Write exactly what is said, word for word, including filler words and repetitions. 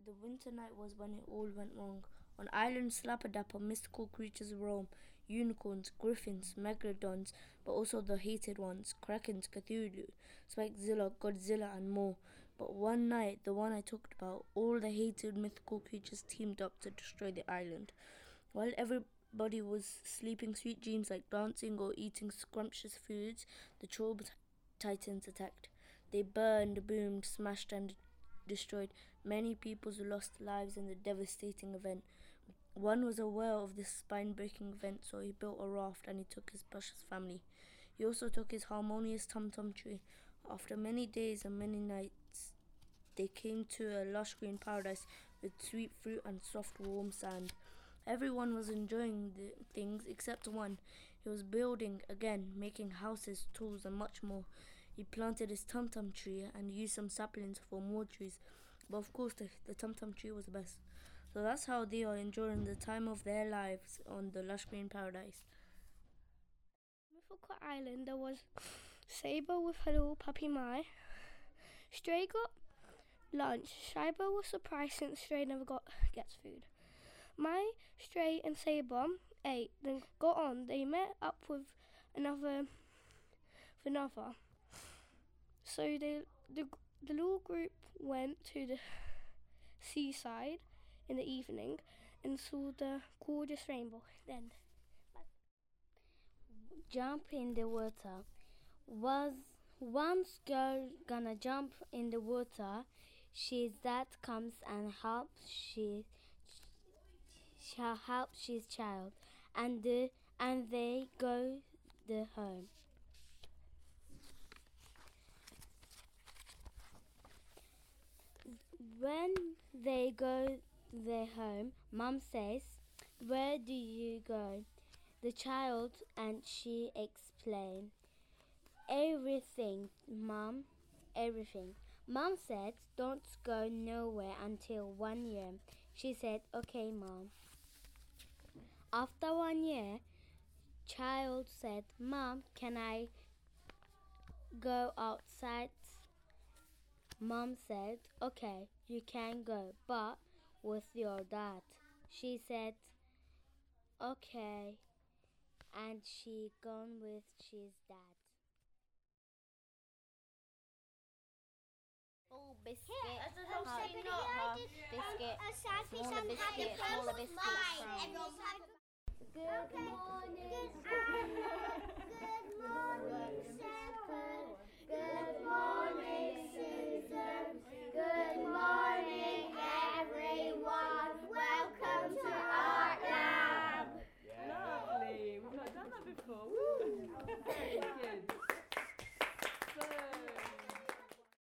The winter night was when it all went wrong. On Island Slapperdapper, mystical creatures roam. Unicorns, griffins, megalodons, but also the hated ones, krakens, Cthulhu, Spikezilla, Godzilla, and more. But one night, the one I talked about, all the hated mythical creatures teamed up to destroy the island. While everybody was sleeping sweet dreams like dancing or eating scrumptious foods, the troll titans attacked. They burned, boomed, smashed, and destroyed. Many people lost lives in the devastating event. One was aware of this spine breaking event, so he built a raft and he took his precious family. He also took his harmonious tum tum tree. After many days and many nights, they came to a lush green paradise with sweet fruit and soft warm sand. Everyone was enjoying the things except one. He was building again, making houses, tools, and much more. He planted his tum tum tree and used some saplings for more trees. But of course, the, the tum tum tree was the best. So that's how they are enjoying the time of their lives on the lush green paradise. Mythical Island, there was Saber with her little puppy Mai. Stray got lunch. Saber was surprised since Stray never got gets food. Mai, Stray, and Saber ate, then got on. They met up with another, with another. So they, the the little group went to the seaside in the evening and saw the gorgeous rainbow. Then jump in the water. Was once girl gonna jump in the water? She's that comes and helps. She shall help she's child, and the and they go the home. When they go their home, Mum says, "Where do you go?" The child and she explain, "Everything, Mum, everything." Mum said, "Don't go nowhere until one year." She said, "Okay, Mum." After one year, child said, "Mum, can I go outside?" Mum said, "Okay, you can go, but with your dad." She said, "Okay," and she gone with his dad. Oh, biscuit. Here, Hot um, biscuit. Smaller biscuit. Smaller biscuit. From Good Good morning. morning. Good morning. Good morning.